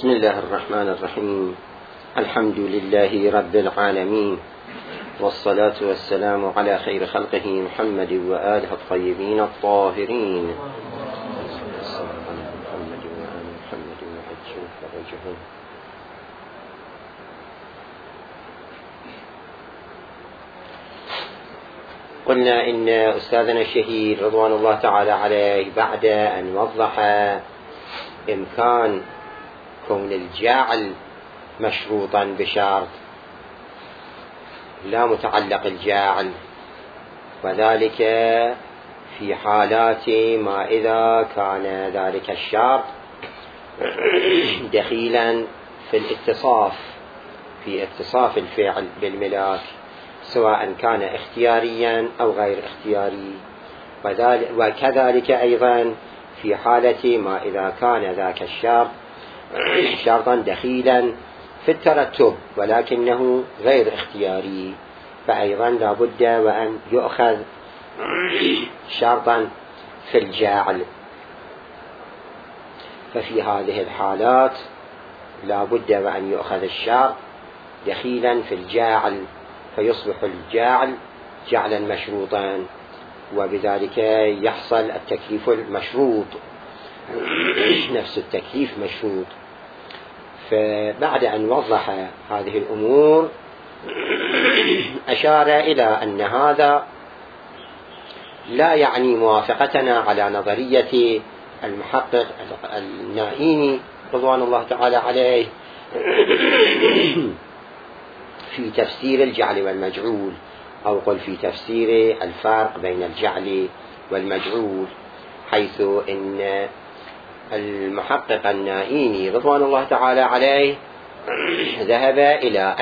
بسم الله الرحمن الرحيم. الحمد لله رب العالمين، والصلاة والسلام على خير خلقه محمد وآله الطيبين الطاهرين. قلنا إن أستاذنا الشهيد رضوان الله تعالى عليه بعد أن وضح إمكان كون الجاعل مشروطا بشرط لا متعلق الجاعل، وذلك في حالات ما إذا كان ذلك الشرط دخيلا في اتصاف الفعل بالملاك، سواء كان اختياريا أو غير اختياري، وكذلك أيضا في حالة ما إذا كان ذاك الشرط شرطا دخيلا في الترتب ولكنه غير اختياري، فأيضا لا بد وأن يؤخذ شرطا في الجاعل. ففي هذه الحالات لا بد وأن يؤخذ الشرط دخيلا في الجاعل، فيصبح الجاعل جعلا مشروطا، وبذلك يحصل التكليف المشروط، نفس التكليف مشروط. فبعد أن وضح هذه الأمور أشار إلى أن هذا لا يعني موافقتنا على نظرية المحقق النائيني رضوان الله تعالى عليه في تفسير الجعل والمجعول، أو قل في تفسير الفرق بين الجعل والمجعول، حيث إن المحقق النائيني رضوان الله تعالى عليه ذهب إلى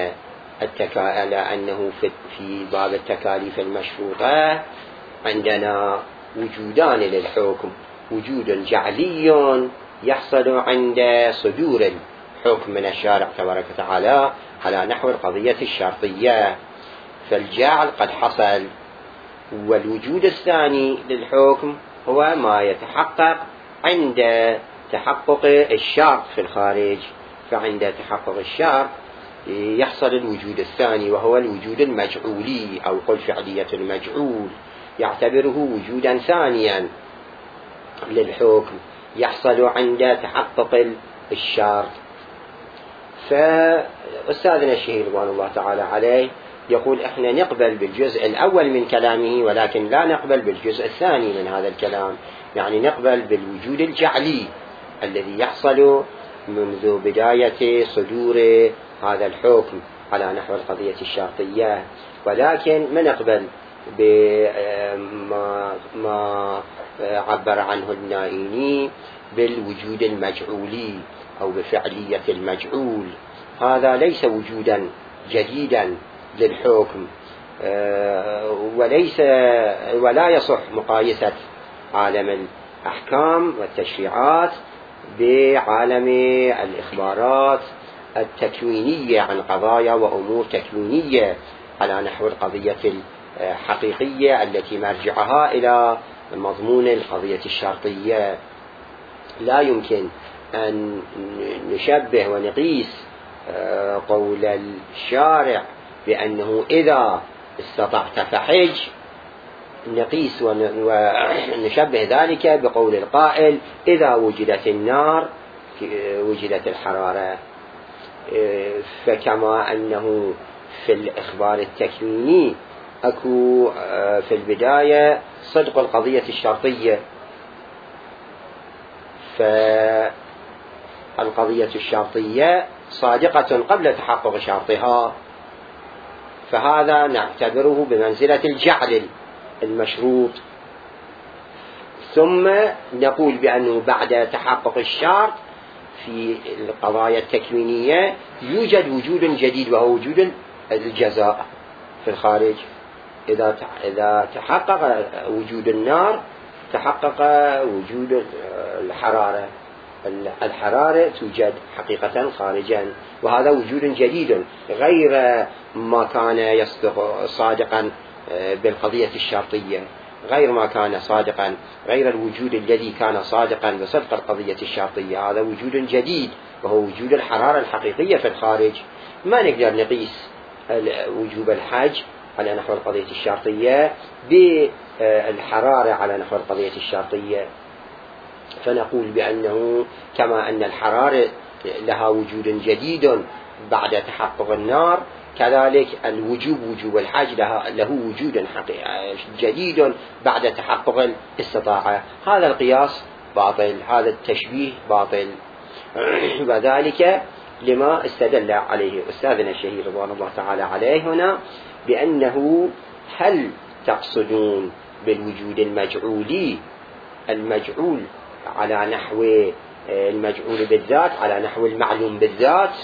أنه في باب التكاليف المشروطة عندنا وجودان للحكم: وجود جعلي يحصل عند صدور الحكم من الشارع تبارك وتعالى على نحو القضية الشرطية، فالجعل قد حصل. والوجود الثاني للحكم هو ما يتحقق عند تحقق الشرط في الخارج، فعند تحقق الشرط يحصل الوجود الثاني وهو الوجود المجعولي، أو قل فعلية المجعول، يعتبره وجودا ثانيا للحكم يحصل عند تحقق الشرط. فأستاذنا الشهيد رضوان الله تعالى عليه يقول احنا نقبل بالجزء الأول من كلامه، ولكن لا نقبل بالجزء الثاني من هذا الكلام، يعني نقبل بالوجود الجعلي الذي يحصل منذ بداية صدور هذا الحكم على نحو القضية الشرطية، ولكن ما نقبل بما عبر عنه النائيني بالوجود المجعولي أو بفعلية المجعول. هذا ليس وجودا جديدا للحكم، ولا يصح مقايسة عالم الأحكام والتشريعات بعالم الإخبارات التكوينية عن قضايا وأمور تكوينية على نحو القضية الحقيقية التي مرجعها إلى مضمون القضية الشرطية. لا يمكن أن نشبه ونقيس قول الشارع بأنه إذا استطعت فحج، نقيس ونشبه ذلك بقول القائل إذا وجدت النار وجدت الحرارة. فكما أنه في الإخبار التكويني أكو في البداية صدق القضية الشرطية، فالقضية الشرطية صادقة قبل تحقق شرطها، فهذا نعتبره بمنزلة الجعل المشروط. ثم نقول بأنه بعد تحقق الشرط في القضايا التكوينية يوجد وجود جديد وهو وجود الجزاء في الخارج. إذا تحقق وجود النار تحقق وجود الحرارة. الحرارة توجد حقيقة خارجا، وهذا وجود جديد غير ما كان يصدق صادقا بالقضية الشرطية، غير ما كان صادقا، غير الوجود الذي كان صادقا بصدق القضية الشرطية. هذا وجود جديد وهو وجود الحرارة الحقيقية في الخارج. ما نقدر نقيس وجوب الحج على نحو القضية الشرطية بالحرارة على نحو القضية الشرطية، فنقول بأنه كما أن الحرارة لها وجود جديد بعد تحقق النار، كذلك وجوب الحج له وجود جديد بعد تحقق الاستطاعة. هذا القياس باطل، هذا التشبيه باطل، وذلك لما استدل عليه أستاذنا الشهير رضوان الله تعالى عليه هنا بأنه هل تقصدون بالوجود المجعول على نحو المجعول بالذات على نحو المعلوم بالذات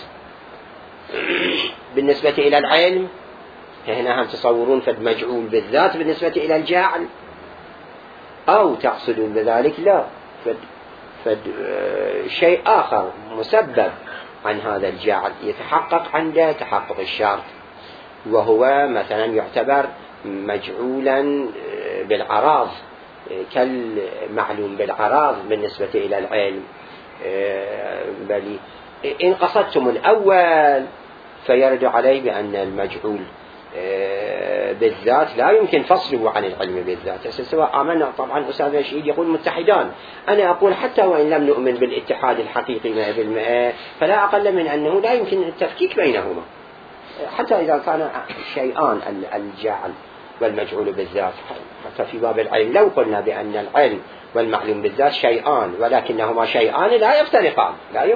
بالنسبة إلى العلم؟ هنا هم تصورون فد مجعول بالذات بالنسبة إلى الجاعل، أو تقصدون بذلك لا فد شيء آخر مسبب عن هذا الجاعل يتحقق عند تحقق الشرط، وهو مثلا يعتبر مجعولا بالعراض كالمعلوم بالعراض بالنسبة إلى العلم. بل إن قصدتم الأول فيرد عليه بأن المجعول بالذات لا يمكن فصله عن العلم بالذات. سواء آمنا، طبعا أستاذ الشهيد يقول متحدان، أنا أقول حتى وإن لم نؤمن بالاتحاد الحقيقي 100%، فلا أقل من أنه لا يمكن التفكيك بينهما، حتى إذا كان شيئان الجاعل والمجعول بالذات. حتى في باب العلم لو قلنا بأن العلم والمعلوم بالذات شيئان ولكنهما شيئان لا يفترقان،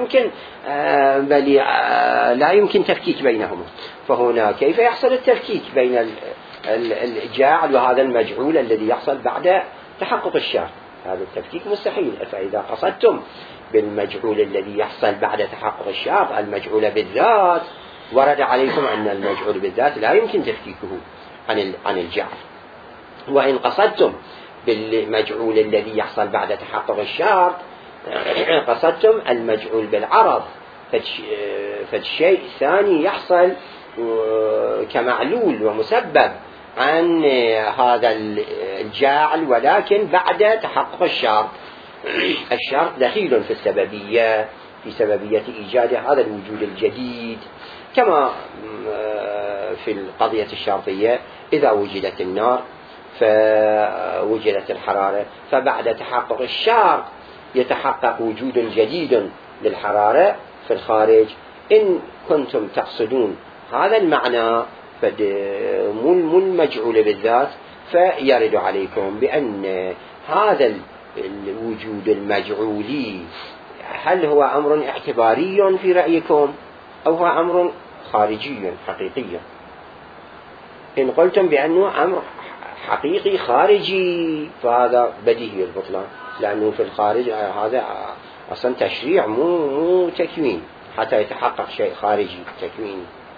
لا يمكن تفكيك بينهما، فهنا كيف يحصل التفكيك بين الجاعل وهذا المجعول الذي يحصل بعد تحقق الشرط؟ هذا التفكيك مستحيل. فإذا قصدتم بالمجعول الذي يحصل بعد تحقق الشرط المجعول بالذات، ورد عليكم أن المجعول بالذات لا يمكن تفكيكه عن الجعل. وإن قصدتم بالمجعول الذي يحصل بعد تحقق الشرط قصدتم المجعول بالعرض، فالشيء الثاني يحصل كمعلول ومسبب عن هذا الجاعل ولكن بعد تحقق الشرط. الشرط دخيل في السببية، في سببية إيجاد هذا الوجود الجديد، كما في القضية الشرطية إذا وجدت النار فوجدت الحرارة، فبعد تحقق الشرط يتحقق وجود جديد للحرارة في الخارج. إن كنتم تقصدون هذا المعنى مو المجعول بالذات، فيرد عليكم بأن هذا الوجود المجعولي هل هو أمر اعتباري في رأيكم أو هو أمر خارجي حقيقي؟ إن قلتم بأنه أمر حقيقي خارجي فهذا بديهي البطلان، لأنه في الخارج هذا أصلا تشريع مو تكوين حتى يتحقق شيء خارجي تكويني.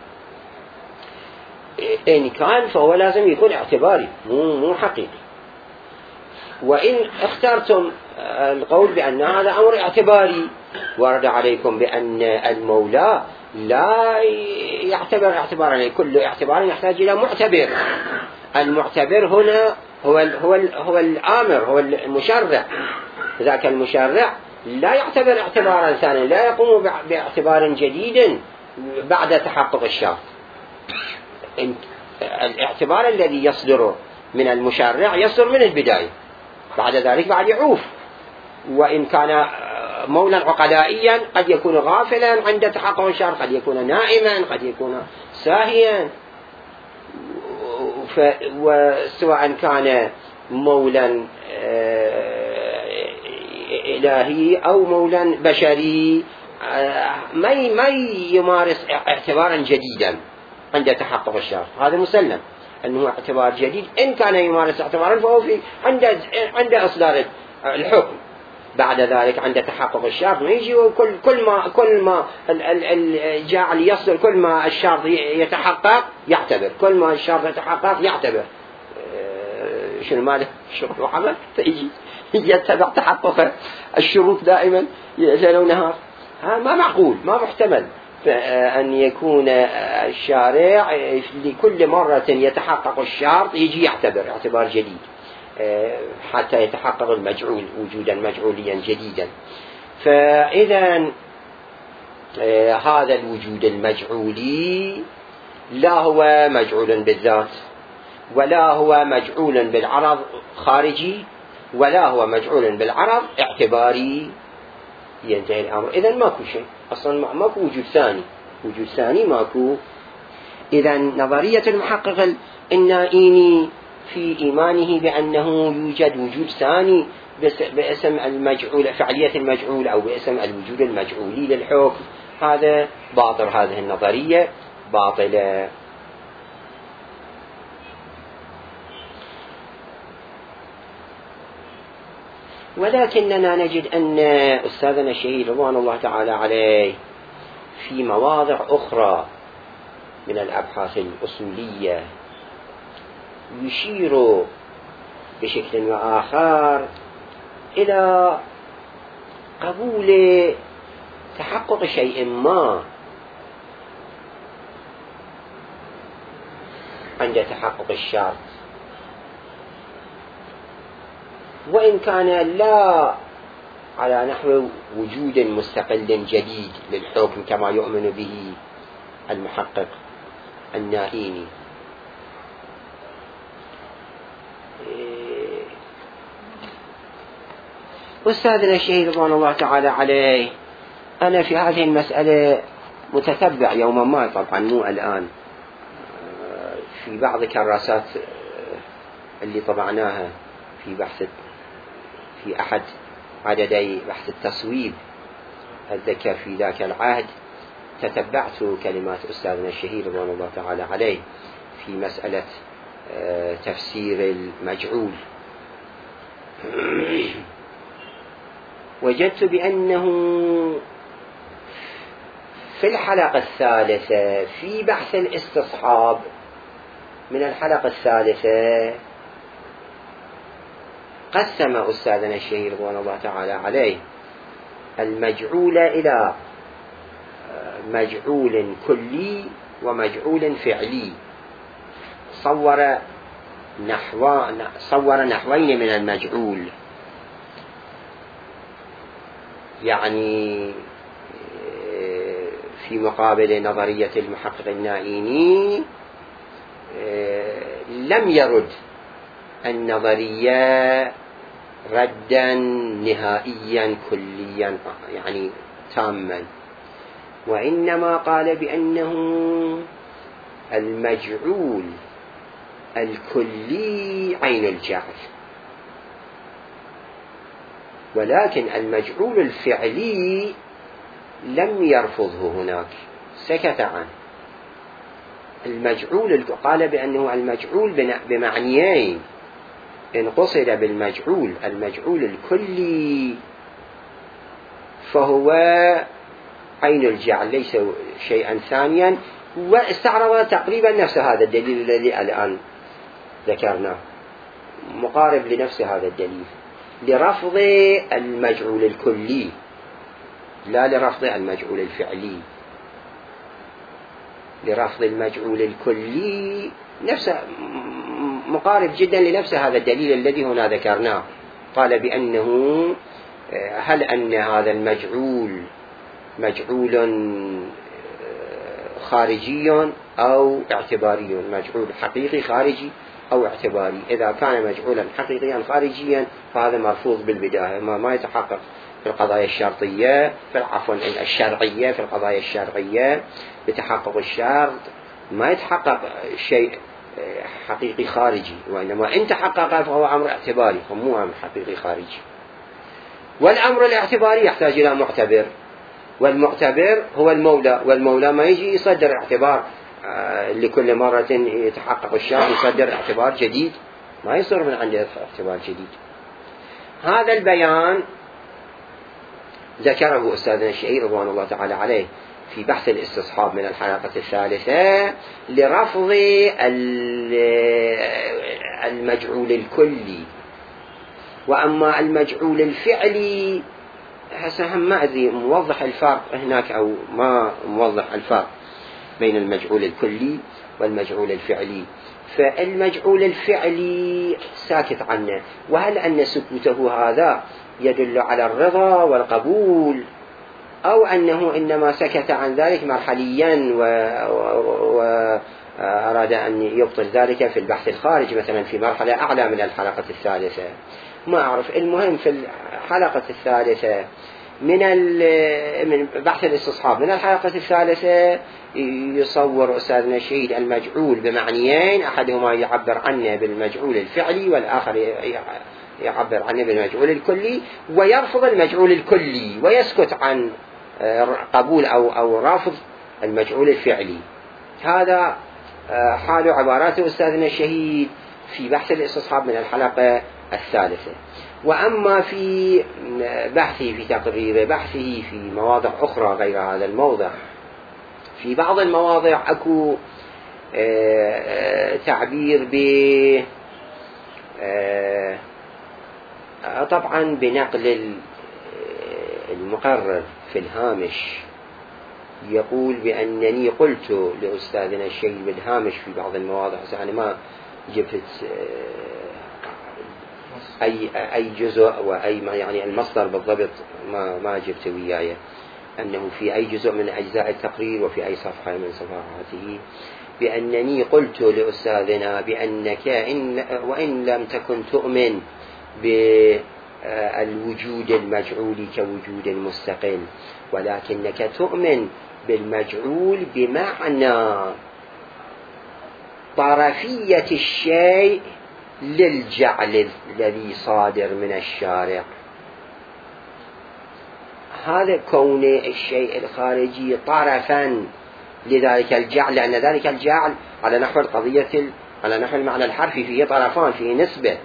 إن كان فهو لازم يكون اعتباري مو حقيقي. وإن اخترتم القول بأن هذا أمر اعتباري، ورد عليكم بأن المولى لا يعتبر اعتبارا، كل اعتبار يحتاج إلى معتبر. المعتبر هنا هو الآمر، هو المشرع. ذاك المشرع لا يعتبر اعتبارا ثانيا، لا يقوم باعتبار جديد بعد تحقق الشرط. الاعتبار الذي يصدر من المشرع يصدر من البداية، بعد ذلك بعد يعوف. وإن كان مولا عقلائيا قد يكون غافلا عند تحقق الشرط، قد يكون نائما، قد يكون ساهيا. وسواء كان مولا إلهي أو مولا بشري ما يمارس اعتبارا جديدا عند تحقق الشرط، هذا مسلم أنه اعتبار جديد. إن كان يمارس اعتبارا فهو عند إصدار الحكم. بعد ذلك عند تحقق الشرط ما يجي كل ما الجاعل يصدر، كل ما الشرط يتحقق يعتبر، كل ما الشرط يتحقق يعتبر. شنو ماله شغل وعمل، فيجي يتبع تحقق الشروط دائما ليل ونهار. ما معقول، ما محتمل أن يكون الشارع لكل مرة يتحقق الشرط يجي يعتبر اعتبار جديد حتى يتحقق المجعول وجودا مجعوليا جديدا. فإذا هذا الوجود المجعولي لا هو مجعول بالذات، ولا هو مجعول بالعرض خارجي، ولا هو مجعول بالعرض اعتباري، ينتهي الأمر. إذن ماكو شيء أصلا، ماكو وجود ثاني، وجود ثاني ماكو. إذن نظرية المحقق النائيني في إيمانه بأنه يوجد وجود ثاني باسم المجعول، فعلية المجعول، أو باسم الوجود المجعولي للحكم، هذا باطل، هذه النظرية باطلة. ولكننا نجد أن أستاذنا الشهيد رضوان الله تعالى عليه في مواضع أخرى من الأبحاث الأصولية يشير بشكل وآخر إلى قبول تحقق شيء ما عند تحقق الشرط، وإن كان لا على نحو وجود مستقل جديد للحكم كما يؤمن به المحقق النائيني. أستاذنا الشهيد رضوان الله تعالى عليه، أنا في هذه المسألة متتبع يوما ما، طبعا مو الآن، في بعض كراسات اللي طبعناها في بحث، في أحد عددي بحث التصويب، أتذكر في ذاك العهد تتبعت كلمات أستاذنا الشهيد رضوان الله تعالى عليه في مسألة تفسير المجعول. وجدت بأنه في الحلقة الثالثة في بحث الاستصحاب من الحلقة الثالثة قسم أستاذنا الشهيد رضوان الله تعالى عليه المجعول إلى مجعول كلي ومجعول فعلي. صور نحوين من المجعول، يعني في مقابل نظرية المحقق النائيني لم يرد النظرية ردا نهائيا كليا يعني تاما، وإنما قال بأنه المجعول الكلي عين الجعل، ولكن المجعول الفعلي لم يرفضه هناك، سكت عنه. المجعول قال بأنه المجعول بمعنيين، إن قصد بالمجعول المجعول الكلي فهو عين الجعل ليس شيئا ثانيا، واستعرض تقريبا نفس هذا الدليل الذي الآن ذكرناه، مقارب لنفس هذا الدليل، لرفض المجعول الكلي لا لرفض المجعول الفعلي. لرفض المجعول الكلي نفس مقارب جدا لنفس هذا الدليل الذي هنا ذكرناه. قال بأنه هل أن هذا المجعول مجعول خارجي أو اعتباري، مجعول حقيقي خارجي أو اعتباري. إذا كان مجعولا حقيقيا خارجيا فهذا مرفوض بالبداية، ما يتحقق في القضايا الشرطية، الشرعية، في القضايا الشرعية بتحقق الشرط ما يتحقق شيء حقيقي خارجي، وإنما إن تحقق فهو أمر اعتباري، مو أمر حقيقي خارجي. والأمر الاعتباري يحتاج إلى معتبر، والمعتبر هو المولى، والمولى ما يجي يصدر اعتبار لكل مرة يتحقق الشرط يصدر اعتبار جديد، ما يصدر من عنده اعتبار جديد. هذا البيان ذكره أستاذنا الشهيد رضوان الله تعالى عليه في بحث الاستصحاب من الحلقة الثالثة لرفض المجعول الكلي. وأما المجعول الفعلي هسه هم ما أدري موضح الفرق هناك أو ما موضح الفرق بين المجعول الكلي والمجعول الفعلي. فالمجعول الفعلي ساكت عنه، وهل أن سكوته هذا يدل على الرضا والقبول أو أنه إنما سكت عن ذلك مرحليا وأراد أن يبطل ذلك في البحث الخارجي مثلا في مرحلة أعلى من الحلقة الثالثة، ما أعرف. المهم في الحلقة الثالثة من بحث الاستصحاب من الحلقة الثالثة يصور أستاذنا الشهيد المجعول بمعنيين، أحدهما يعبر عنه بالمجعول الفعلي والآخر يعبر عنه بالمجعول الكلي، ويرفض المجعول الكلي ويسكت عن قبول أو رافض المجعول الفعلي. هذا حال عبارات أستاذنا الشهيد في بحث الاستصحاب من الحلقة الثالثة. وأما في بحثه في تقرير بحثه في مواضع أخرى غير هذا الموضع، في بعض المواضع أكو تعبير طبعا بنقل المقرر في الهامش، يقول بأنني قلت لأستاذنا الشيخ بالهامش في بعض المواضع، أنا ما جبت أي جزء وأي يعني المصدر بالضبط ما جبت وياي، أنه في أي جزء من أجزاء التقرير وفي أي صفحة من صفحاته بأنني قلت لأستاذنا بأنك وإن لم تكن تؤمن بالوجود المجعول كوجود مستقل، ولكنك تؤمن بالمجعول بمعنى طرفية الشيء للجعل الذي صادر من الشارع. هذا كون الشيء الخارجي طرفا لذلك الجعل، لأن ذلك الجعل على نحو القضية على نحو المعنى الحرفي فيه طرفان، فيه نسبة،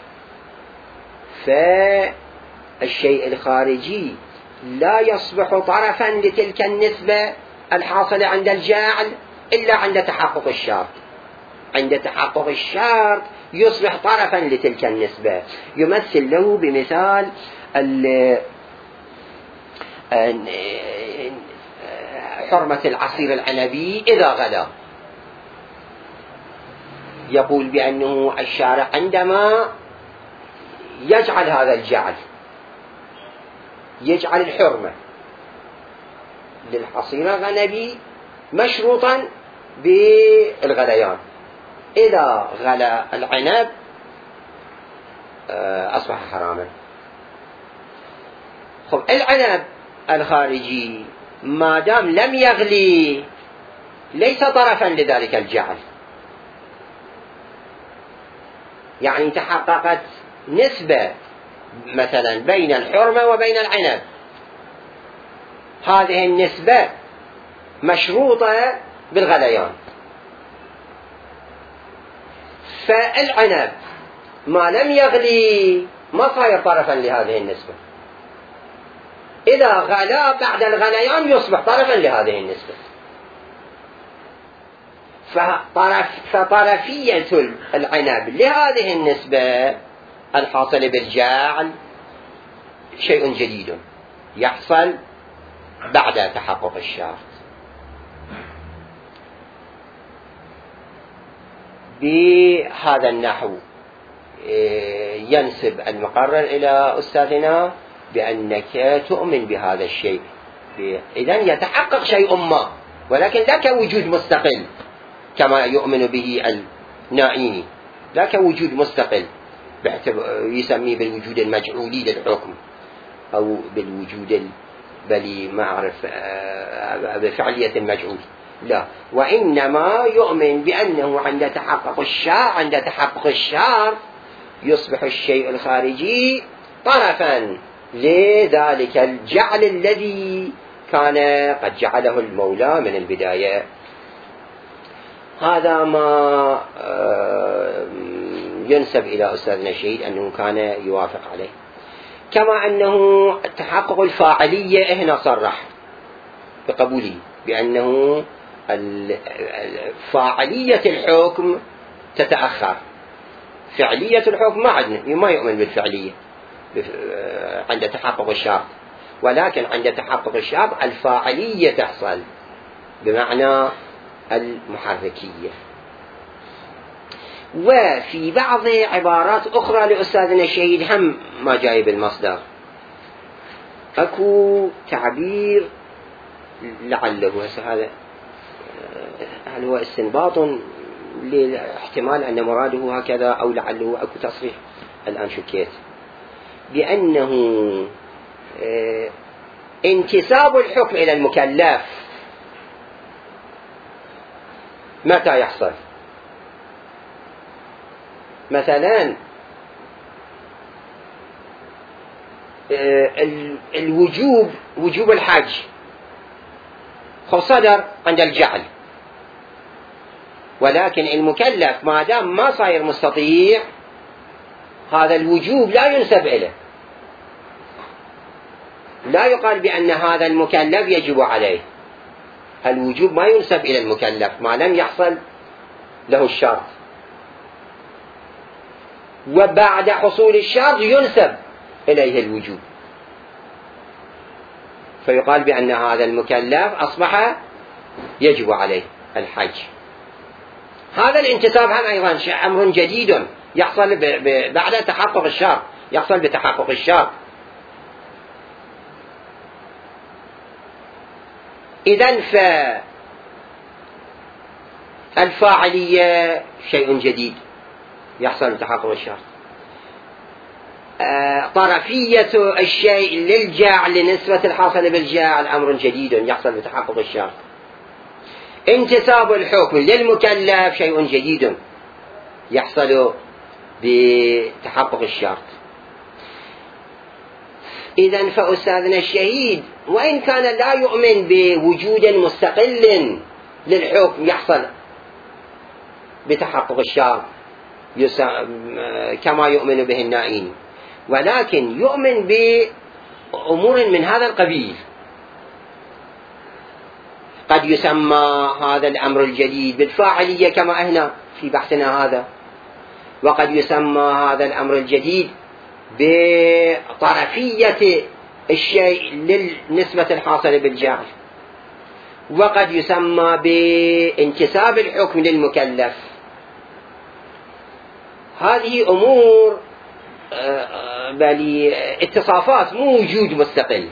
فالشيء الخارجي لا يصبح طرفا لتلك النسبة الحاصلة عند الجعل إلا عند تحقق الشرط. عند تحقق الشرط يصبح طرفا لتلك النسبة. يمثل له بمثال حرمة العصير العنبي إذا غلا، يقول بأنه الشارع عندما يجعل هذا الجعل، يجعل الحرمة للعصير العنبي مشروطا بالغليان، إذا غلا العنب أصبح حراما. خب العنب الخارجي ما دام لم يغلي ليس طرفا لذلك الجعل، يعني تحققت نسبة مثلا بين الحرمة وبين العنب، هذه النسبة مشروطة بالغليان، فالعنب ما لم يغلي ما صاير طرفا لهذه النسبة، إذا غلا بعد الغليان يصبح طرفا لهذه النسبة. فطرفية العنب لهذه النسبة الحاصلة بالجعل شيء جديد يحصل بعد تحقق الشرط. بهذا النحو ينسب المقرر إلى أستاذنا بأنك تؤمن بهذا الشيء، إذن يتحقق شيء ما، ولكن لا كوجود مستقل كما يؤمن به النائيني، لا كوجود مستقل يسميه بالوجود المجعولي للحكم أو بالوجود بل ما أعرف بفعلية المجعول، لا، وإنما يؤمن بأنه عند تحقق الشرط يصبح الشيء الخارجي طرفا لذلك الجعل الذي كان قد جعله المولى من البداية. هذا ما ينسب إلى أستاذنا الشهيد أنه كان يوافق عليه. كما أنه تحقق الفاعلية هنا صرح بقبوله بأنه فاعلية الحكم تتأخر، فعلية الحكم ما يؤمن بالفعلية عند تحقق الشرط، ولكن عند تحقق الشرط الفاعلية تحصل بمعنى المحركية. وفي بعض عبارات أخرى لأستاذنا الشهيد هم ما جاي بالمصدر، أكو تعبير لعله، هذا هل هو استنباط لاحتمال أن مراده هكذا أو لعله أكو تصريح الآن شكيت بأنه انتساب الحكم إلى المكلف متى يحصل؟ مثلا وجوب الحج صدر عند الجعل، ولكن المكلف ما دام ما صاير مستطيع هذا الوجوب لا ينسب إليه، لا يقال بأن هذا المكلف يجب عليه، الوجوب ما ينسب إلى المكلف ما لم يحصل له الشرط، وبعد حصول الشرط ينسب إليه الوجوب، فيقال بأن هذا المكلف أصبح يجب عليه الحج. هذا الانتساب هم أيضا أمر جديد يحصل بعد تحقق الشرط، يحصل بتحقق الشرط. إذن فالفاعلية شيء جديد يحصل بتحقق الشرط، طرفية الشيء للجاعل لنسبة الحاصل بالجاعل أمر جديد يحصل بتحقق الشرط، انتساب الحكم للمكلف شيء جديد يحصل بتحقق الشرط. إذن فأستاذنا الشهيد وإن كان لا يؤمن بوجود مستقل للحكم يحصل بتحقق الشرط كما يؤمن به النائين، ولكن يؤمن بأمور من هذا القبيل، قد يسمى هذا الأمر الجديد بالفاعلية كما هنا في بحثنا هذا، وقد يسمى هذا الأمر الجديد بطرفية الشيء للنسبة الحاصلة بالجعل، وقد يسمى بانتساب الحكم للمكلف. هذه أمور بل اتصافات مو وجود مستقل،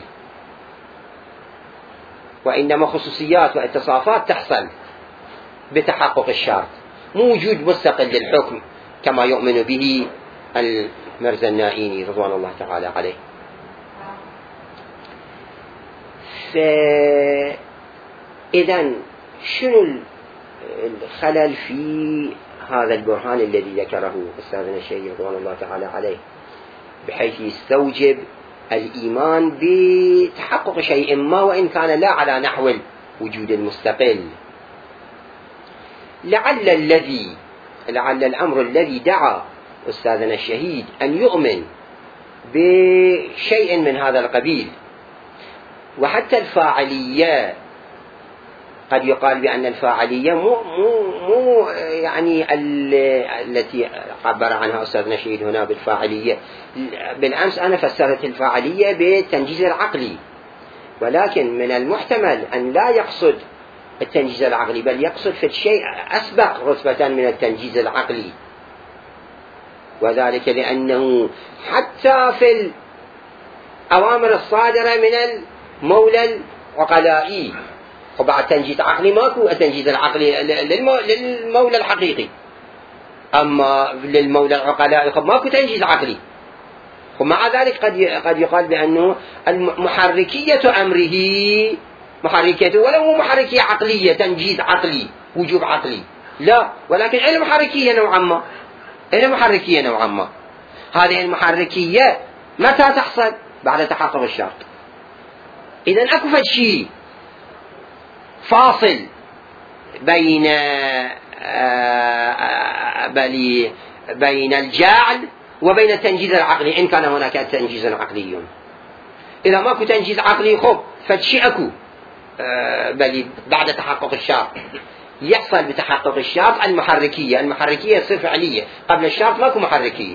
وإنما خصوصيات واتصافات تحصل بتحقق الشرط، مو وجود مستقل للحكم كما يؤمن به المرزا النائيني رضوان الله تعالى عليه. إذن شنو الخلل في هذا البرهان الذي ذكره أستاذنا الشيخ رضوان الله تعالى عليه، بحيث يستوجب الإيمان بتحقق شيء ما وإن كان لا على نحو الوجود المستقل؟ لعل الأمر الذي دعا أستاذنا الشهيد أن يؤمن بشيء من هذا القبيل، وحتى الفاعلية قد يقال بأن الفاعلية مو يعني التي عبر عنها أستاذنا الشهيد هنا بالفاعلية. بالأمس أنا فسرت الفاعلية بالتنجيز العقلي، ولكن من المحتمل أن لا يقصد التنجيز العقلي، بل يقصد في الشيء أسبق رتبة من التنجيز العقلي، وذلك لأنه حتى في الأوامر الصادرة من المولى العقلائي، وبعد تنجيز عقلي ماكو التنجيز العقلي للمولى الحقيقي، أما للمولى العقلائي ماكو تنجيز عقلي. ومع ذلك قد يقال بأنه محركية أمره محركية، ولو محركية عقلية تنجيز عقلي وجوب عقلي لا، ولكن إلى محركية نوعا ما، إلى محركية نوعا ما. هذه المحركية متى تحصل؟ بعد تحقق الشرط. إذن أكو شيء فاصل بين الجعل وبين التنجيز العقلي، إن كان هناك تنجيز عقلي. إذا ماكو تنجيز عقلي خب فشيء أكو بل بعد تحقق الشرط يحصل بتحقق الشرط المحركية تصير فعلية، قبل الشرط ماكو محركية.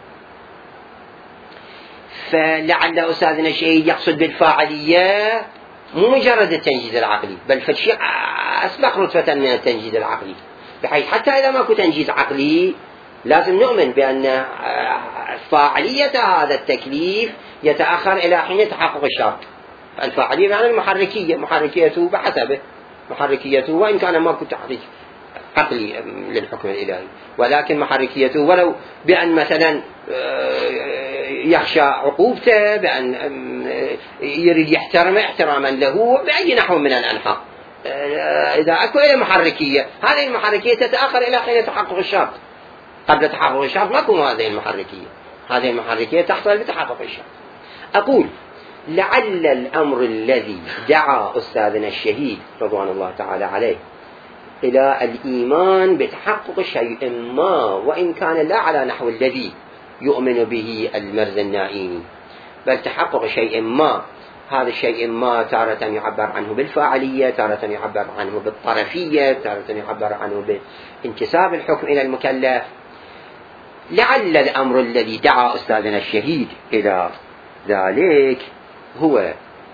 فلعل أستاذنا الشهيد يقصد بالفاعلية مو مجرد التنجيز العقلي، بل فشيء أسبق رتبة من التنجيز العقلي، بحيث حتى إذا ماكو تنجيز عقلي لازم نؤمن بأن فاعلية هذا التكليف يتأخر إلى حين تحقق الشرط. الفاعلية يعني المحركية، محركيته بحسبه، محركيته وإن كان ماكو تحريك عقلي للحكم الإلهي، ولكن محركيته ولو بأن مثلا يخشى عقوبته، بأن يريد يحترم احتراما له بأي نحو من الأنحاء. إذا أكو محركية، هذه المحركية تتأخر إلى حين تحقق الشرط. قبل تحقق الشرط ما تكون هذه المحركية، هذه المحركية تحصل بتحقق الشرط. أقول لعل الأمر الذي دعا أستاذنا الشهيد رضوان الله تعالى عليه إلى الإيمان بتحقق شيء ما، وإن كان لا على نحو الذي يؤمن به المرز النائيني، بل تحقق شيء ما. هذا الشيء ما تارة يعبر عنه بالفاعلية، تارة يعبر عنه بالطرفية، تارة يعبر عنه بانتساب الحكم إلى المكلف. لعل الأمر الذي دعا أستاذنا الشهيد إلى ذلك هو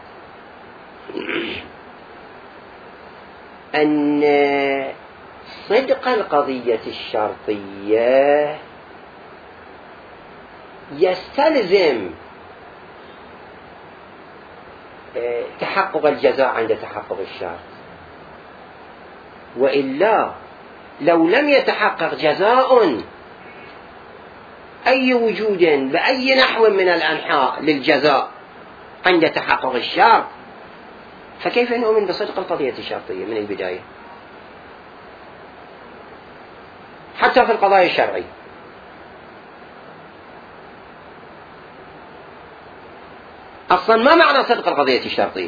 أن صدق القضية الشرطية يستلزم تحقق الجزاء عند تحقق الشرط، وإلا لو لم يتحقق جزاء أي وجود بأي نحو من الأنحاء للجزاء عند تحقق الشرط، فكيف نؤمن بصدق القضية الشرطية من البداية؟ حتى في القضايا الشرعية أصلا ما معنى صدق القضية الشرطية؟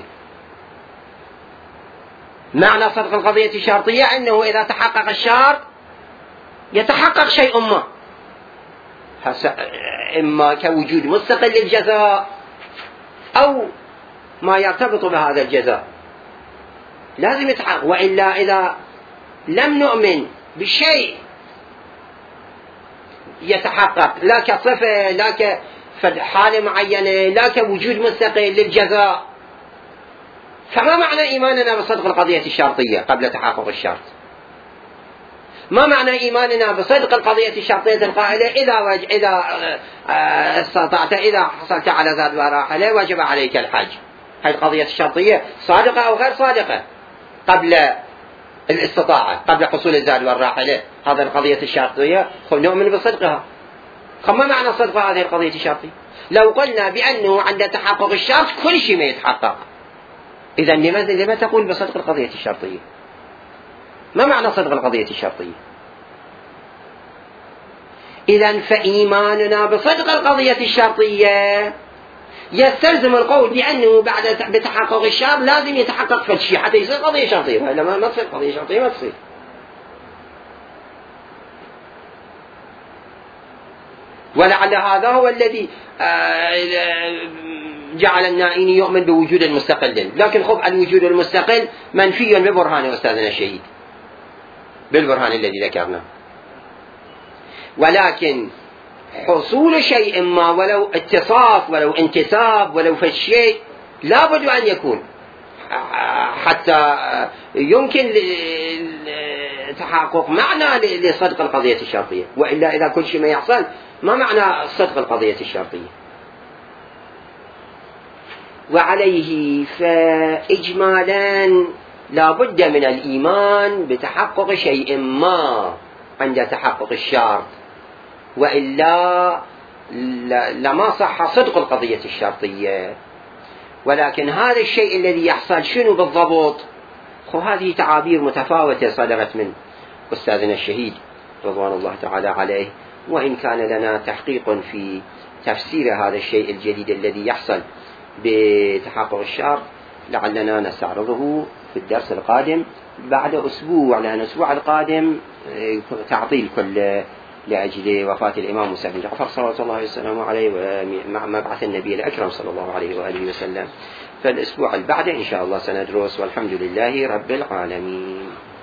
معنى صدق القضية الشرطية أنه إذا تحقق الشرط يتحقق شيء ما، إما كوجود مستقل للجزاء أو ما يرتبط بهذا الجزاء لازم يتحقق. وإلا إذا لم نؤمن بشيء يتحقق لا كصفة لا كحالة معينة لا كوجود مستقل للجزاء، فما معنى إيماننا بصدق القضية الشرطية قبل تحقق الشرط؟ ما معنى إيماننا بصدق القضية الشرطية القائلة إذا استطعت، إذا حصلت على زاد وراحلة وجب عليك الحج؟ هذه القضية الشرطية صادقة أو غير صادقة قبل الاستطاعة، قبل حصول الزاد والراحلة؟ هذه القضية الشرطية نؤمن بصدقها. ما معنى صدق هذه القضية الشرطية؟ لو قلنا بأنه عند تحقق الشرط كل شيء ما يتحقق، إذا لماذا تقول بصدق القضية الشرطية؟ ما معنى صدق القضية الشرطية؟ إذا فإيماننا بصدق القضية الشرطية يستلزم القول بأنه بعد بتحقق الشرط لازم يتحقق فل شيء حتى يصير قضية شرطية، وإلا ما تصير قضية شرطية، ما تصير. ولعل هذا هو الذي جعل النائيني يؤمن بوجود المستقل، لكن خب الوجود المستقل منفي ببرهان أستاذنا الشهيد، بالبرهان الذي ذكرناه. ولكن حصول شيء ما ولو اتصاف ولو انتساب ولو فالشيء لا بد أن يكون حتى يمكن تحقق معنى لصدق القضية الشرطية، وإلا إذا كل شيء ما يحصل ما معنى صدق القضية الشرطية؟ وعليه فإجمالا لا بد من الإيمان بتحقق شيء ما عند تحقق الشرط، وإلا لما صح صدق القضية الشرطية. ولكن هذا الشيء الذي يحصل شنو بالضبط؟ هذه تعابير متفاوتة صدرت من أستاذنا الشهيد رضوان الله تعالى عليه، وإن كان لنا تحقيق في تفسير هذا الشيء الجديد الذي يحصل بتحقق الشرط لعلنا نستعرضه في الدرس القادم بعد أسبوع، لأن الأسبوع القادم تعطيل كل لأجل وفاة الإمام موسى بن جعفر صلوات الله وسلامه عليه ومع مبعث النبي الأكرم صلى الله عليه وآله وسلم. فالأسبوع البعد إن شاء الله سندرس، والحمد لله رب العالمين.